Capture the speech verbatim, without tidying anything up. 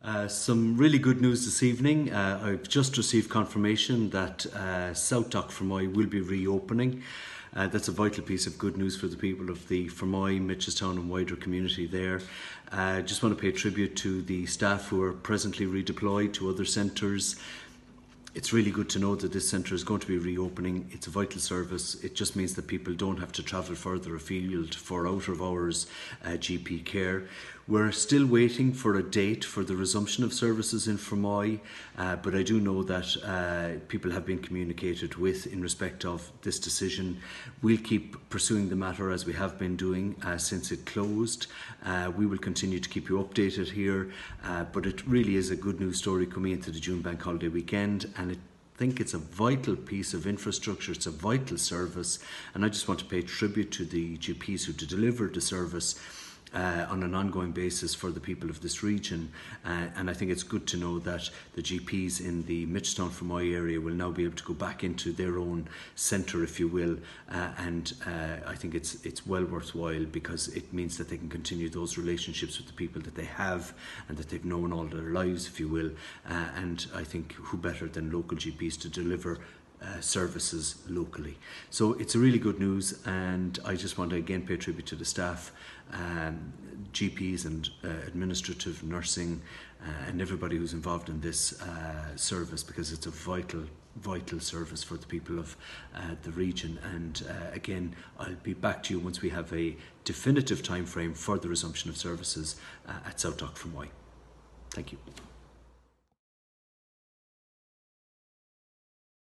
Uh, some really good news this evening. Uh, I've just received confirmation that uh, South Dock Fermoy will be reopening. Uh, that's a vital piece of good news for the people of the Fermoy, Mitchelstown and wider community there. I uh, just want to pay tribute to the staff who are presently redeployed to other centres. It's really good to know that this centre is going to be reopening. It's a vital service. It just means that people don't have to travel further afield for out of hours uh, G P care. We're still waiting for a date for the resumption of services in Fermoy, uh, but I do know that uh, people have been communicated with in respect of this decision. We'll keep pursuing the matter as we have been doing uh, since it closed. Uh, we will continue to keep you updated here, uh, but it really is a good news story coming into the June Bank Holiday weekend, and it I think it's a vital piece of infrastructure, it's a vital service, and I just want to pay tribute to the G Ps who delivered the service Uh, on an ongoing basis for the people of this region, uh, and I think it's good to know that the G Ps in the Mitchelstown Fermoy area will now be able to go back into their own centre, if you will, uh, and uh, I think it's it's well worthwhile, because it means that they can continue those relationships with the people that they have and that they've known all their lives, if you will, uh, and I think who better than local G Ps to deliver Uh, services locally. So it's a really good news, and I just want to again pay tribute to the staff, um, G Ps and uh, administrative nursing uh, and everybody who's involved in this uh, service, because it's a vital vital service for the people of uh, the region. And uh, again, I'll be back to you once we have a definitive time frame for the resumption of services uh, at South Dock Fermoy. Thank you.